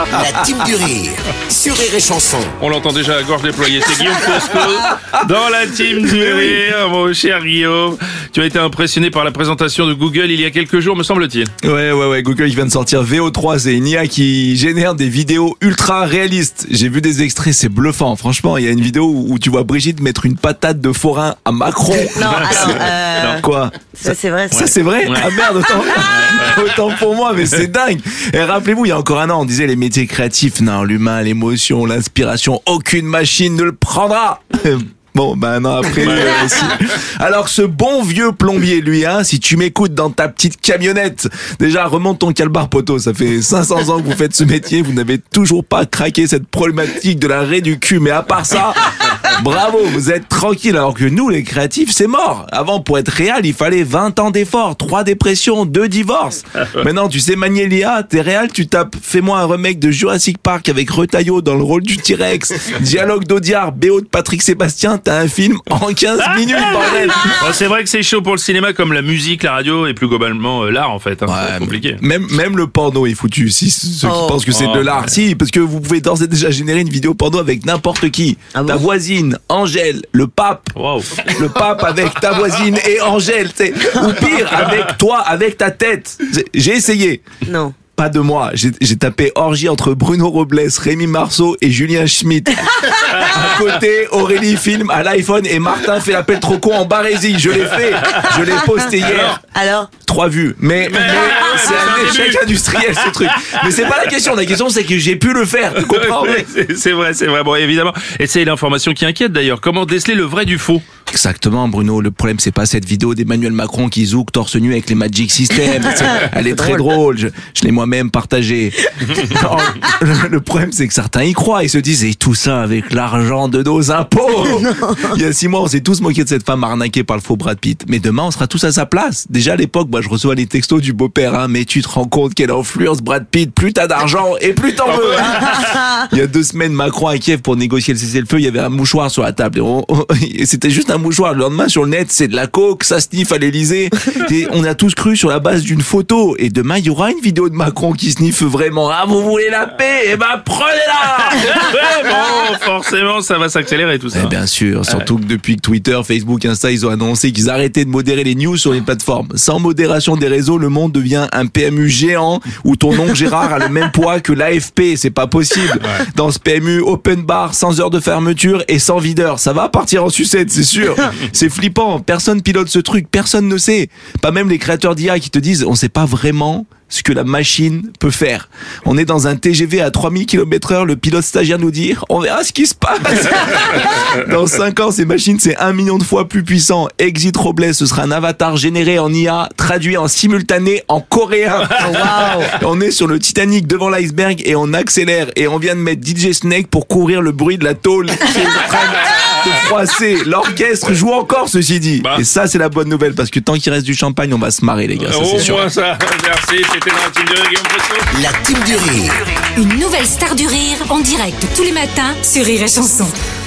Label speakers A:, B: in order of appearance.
A: La team du rire sur Rire et Chanson.
B: On l'entend déjà à gorge déployée, c'est Guillaume Fosco dans la team du rire, mon cher Guillaume. Tu as été impressionné par la présentation de Google il y a quelques jours, me semble-t-il.
C: Ouais, Google qui vient de sortir VO3, c'est une IA qui génère des vidéos ultra réalistes. J'ai vu des extraits, c'est bluffant. Franchement, il y a une vidéo où tu vois Brigitte mettre une patate de forain à Macron.
D: Non, alors,
C: Quoi?
D: ça c'est vrai.
C: Ça c'est vrai?
B: Ouais.
C: Ah merde, autant pour moi, mais c'est dingue. Et rappelez-vous, il y a encore un an, on disait les métiers créatifs, non, l'humain, l'émotion, l'inspiration, aucune machine ne le prendra. Bon, ben non, après, si. Alors ce bon vieux plombier, lui, si tu m'écoutes dans ta petite camionnette, déjà remonte ton calbar poteau, ça fait 500 ans que vous faites ce métier, vous n'avez toujours pas craqué cette problématique de la raie du cul, mais à part ça, bravo, vous êtes tranquille, alors que nous, les créatifs, c'est mort. Avant, pour être réel, il fallait 20 ans d'efforts, 3 dépressions, 2 divorces. Maintenant, tu sais manier l'IA, t'es réel, tu tapes « Fais-moi un remake de Jurassic Park avec Retailleau dans le rôle du T-Rex, dialogue d'Audiard, BO de Patrick Sébastien », t'as un film en 15 minutes, bordel.
B: Bon, c'est vrai que c'est chaud pour le cinéma comme la musique, la radio et plus globalement l'art en fait. C'est compliqué.
C: Même le porno est foutu, si ceux qui pensent que c'est de l'art. Si, parce que vous pouvez d'ores et déjà générer une vidéo porno avec n'importe qui. Ta voisine, Angèle, le pape.
B: Wow.
C: Le pape avec ta voisine et Angèle, tu sais. Ou pire, avec toi, avec ta tête. J'ai essayé.
D: Non.
C: Pas de moi. J'ai tapé orgie entre Bruno Robles, Rémi Marceau et Julien Schmitt. À côté, Aurélie filme à l'iPhone et Martin fait l'appel trop con en barésie. Je l'ai fait. Je l'ai posté hier.
D: Alors
C: 3 vues. Mais c'est un échec industriel, ce truc. Mais c'est pas la question. La question, c'est que j'ai pu le faire. Tu comprends?
B: C'est vrai. Bon, évidemment. Et c'est l'information qui inquiète d'ailleurs. Comment déceler le vrai du faux?
C: Exactement, Bruno. Le problème, c'est pas cette vidéo d'Emmanuel Macron qui zouk torse nu avec les Magic System. Elle est très drôle. Je l'ai moi-même partagée. Non, le problème, c'est que certains y croient. Ils se disent, et tout ça avec l'argent de nos impôts. Il y a 6 mois, on s'est tous moqués de cette femme arnaquée par le faux Brad Pitt. Mais demain, on sera tous à sa place. Déjà, à l'époque, moi, je reçois les textos du beau-père, mais tu te rends compte quelle influence Brad Pitt, plus t'as d'argent et plus t'en veux. Il y a 2 semaines, Macron à Kiev pour négocier le cessez-le-feu, il y avait un mouchoir sur la table. Et c'était juste un mouchoir. Le lendemain, sur le net, c'est de la coke, ça sniffe à l'Elysée. Et on a tous cru sur la base d'une photo. Et demain, il y aura une vidéo de Macron qui sniffe vraiment. Ah, vous voulez la paix? Eh ben, prenez-la!
B: Bon, forcément, ça va s'accélérer tout ça.
C: Eh bien sûr, surtout que depuis que Twitter, Facebook, Insta, ils ont annoncé qu'ils arrêtaient de modérer les news sur les plateformes. Sans modération des réseaux, le monde devient un PMU géant où ton nom Gérard a le même poids que l'AFP. C'est pas possible. Dans ce PMU, open bar, sans heure de fermeture et sans videur. Ça va partir en sucette, c'est sûr. C'est flippant. Personne pilote ce truc. Personne ne sait. Pas même les créateurs d'IA qui te disent, on sait pas vraiment ce que la machine peut faire. On est dans un TGV à 3000 km/h, le pilote stagiaire nous dit, on verra ce qui se passe. Dans 5 ans, ces machines, c'est 1 million de fois plus puissant. Exit Robles, ce sera un avatar généré en IA, traduit en simultané en coréen. Wow. On est sur le Titanic devant l'iceberg et on accélère. Et on vient de mettre DJ Snake pour couvrir le bruit de la tôle qui est en train de froisser. L'orchestre joue encore, ceci dit. Et ça, c'est la bonne nouvelle, parce que tant qu'il reste du champagne, on va se marrer, les gars. Ça, c'est sûr.
B: Au moins ça. Merci. C'était dans la team du rire, Guillaume Fosco.
A: La team du rire.
E: Une nouvelle star du rire en direct tous les matins sur Rire et Chanson.